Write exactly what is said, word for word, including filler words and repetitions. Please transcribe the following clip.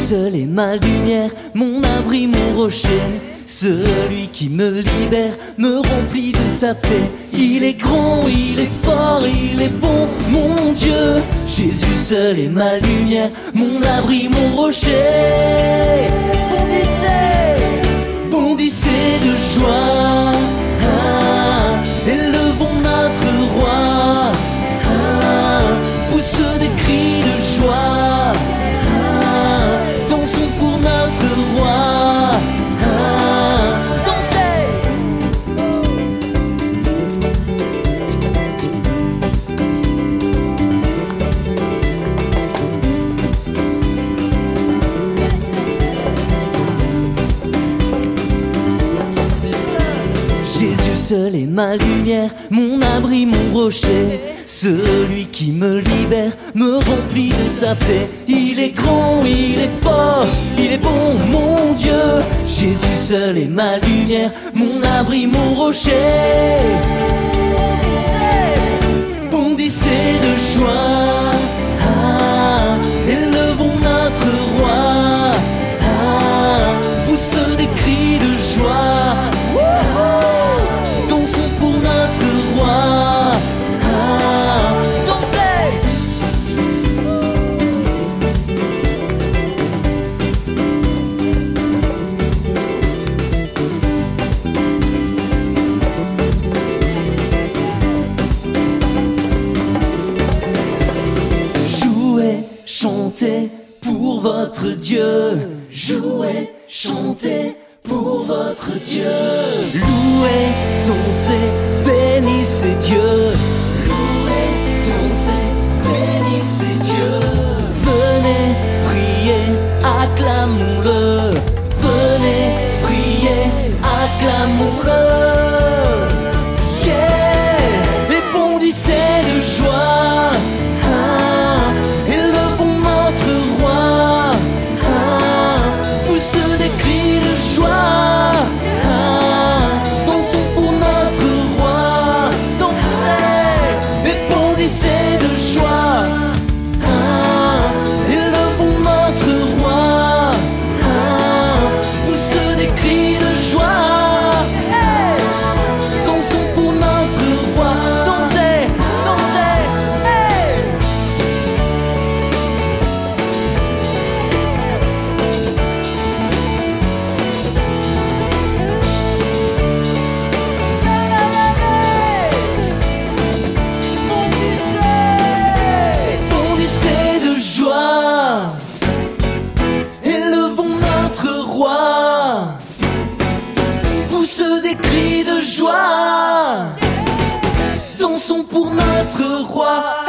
seul est ma lumière, mon abri, mon rocher. Celui qui me libère, me remplit de sa paix. Il est grand, il est fort, il est bon, mon Dieu. Jésus seul est ma lumière, mon abri, mon rocher. Bondissez, bondissez de joie, ah, élevons notre roi, ah, pousse des cris de joie, ah, dansons pour notre roi. Jésus seul est ma lumière, mon abri, mon rocher. Celui qui me libère, me remplit de sa paix. Il est grand, il est fort, il est bon, mon Dieu. Jésus seul est ma lumière, mon abri, mon rocher. Bondissez de joie, ah, élevons notre roi, ah, pousse des cris de joie. Dansons pour notre roi, ah, dansez. Jouez, chantez pour votre Dieu. Jouez, chantez pour votre Dieu. Louez, dansez, bénissez Dieu. Louez, dansez, bénissez Dieu. Venez, priez, acclamons-le. Venez, priez, acclamons-le. Yeah! Et bondissez de joie, ah, élevons notre roi, ah, pousse des cris de joie. Ah, dansons pour notre roi, dansez et bondissez de joie. Ah, élevons notre roi, ah, pousse des cris de joie. Hey, dansons pour notre roi, dansez, dansez. Hey. Bondissez de joie, élevons notre roi, pousse des cris de joie, dansons pour notre roi.